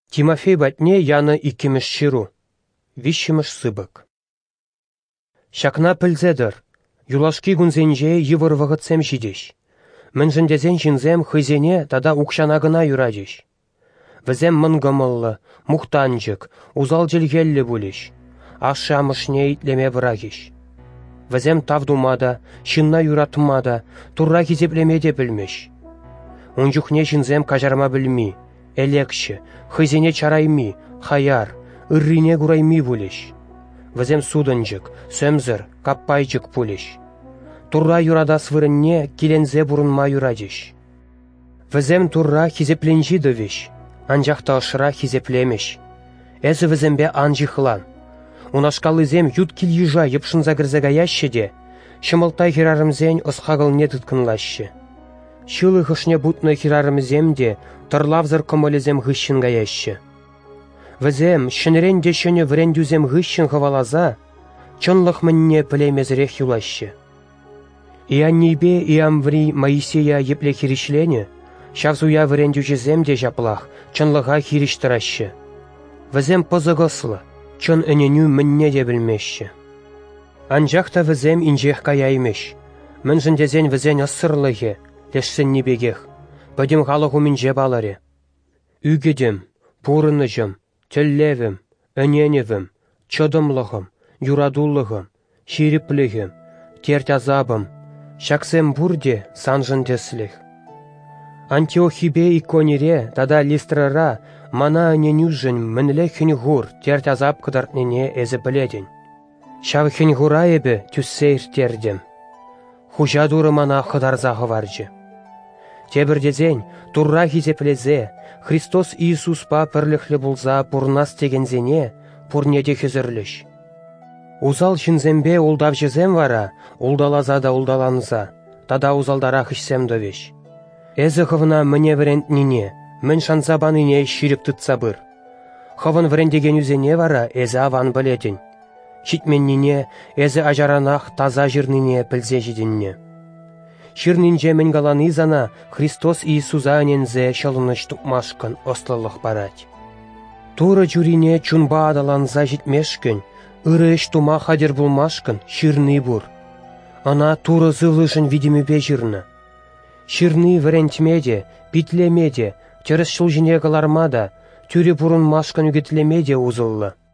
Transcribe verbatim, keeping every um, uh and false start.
Тимофей батне яны иккемеш ширу. Вишшемеш сыбык. Шакна пілзедір. Юлашки гунзенже йывыр вғытсем жидеш. Міншіндезен жинзем хызене тада укшанагына юрадеш. Візем мынгымыллы, мухтанжык, узал желгеллі булеш. Ашамышне итлеме вырагеш. Візем тавдумада, шынна юратмада, турра хизеплемеде білмеш. Унжухне жинзем кажарма білми, элекші, хызене чарайми, хаяр, ыррине гурайми булеш. Візем судынжык, сөмзір, каппайжык пулеш. Турра юрадас вырынне килензе бурынма юрадеш. Візем турра хизепленжі дөвеш, анжақта ышыра хизеплемеш. Әзі візембе анжихлан. Унашкалызем ют кил-южа епшынза кірзегаяшы де, шымылтай хирарымзен ысқағыл не тұткынлашы. Шылы ғышне бұтны хирарымзем де, тұрлавзыр кымылызем ғышын гаяшы. Візем, шынырен де шыны вірендюзем ғышын ғывалаза, чынлық мінне пілемезірек юлашы. Ианнибе иамври Моисея епле хиришлене, шавзуя вірендюжезем де жаплах, чынлыға хириштырашы. Візем пызығыслы, чын үненю мінне де білмеші. Анжақта візем инжех каяймеш, мінжіндезен візен ассырлығы, лешсін небегех, бөдім ғалығу мінже баларе. Үгедім, пурыныжым, тіллевім, үненевім, чыдымлығым, юрадулығым, шириплігім, тертязабым, шаксем бурде санжындесліх. Антиохибе иконире тада листрара мана ненюжын мінле хінғур тертязап кыдартнене әзі біледін. Шав хінғура ебі түссейр тердім. Хужадуры мана қыдарзағы варжы. Тебірдезен турра хизеплезе, Христос Иисуспа пірліхлі болза пұрнас тегензене пұрнеде хізірліш. Узал шынзембе улдав жезем вара, улдалаза да улдаланза, тада узалдара хышсем дөвеш. Әзі ғывына міне вірендніне, мін шанзабаныне ширіп тұтса бір. Хывын вірендеген үзене вара, әзі аван білетін. Шитменніне, әзі ажаранақ таза жирнине пілзе жидінне. Ширнинже мен галанызана Христос Иисуза анензе шылыныш тұпмашқын ослылық барать. Туры жүрине чунба адаланза житмешкін, ыры іш тума хадер булмашкын ширны бур. Ана туры зывлышын видимебе жирны. Ширны вірентмеде, битлемеде, теріс шылжыне калармада, түрі бұрын машкын үгетлемеде узыллы.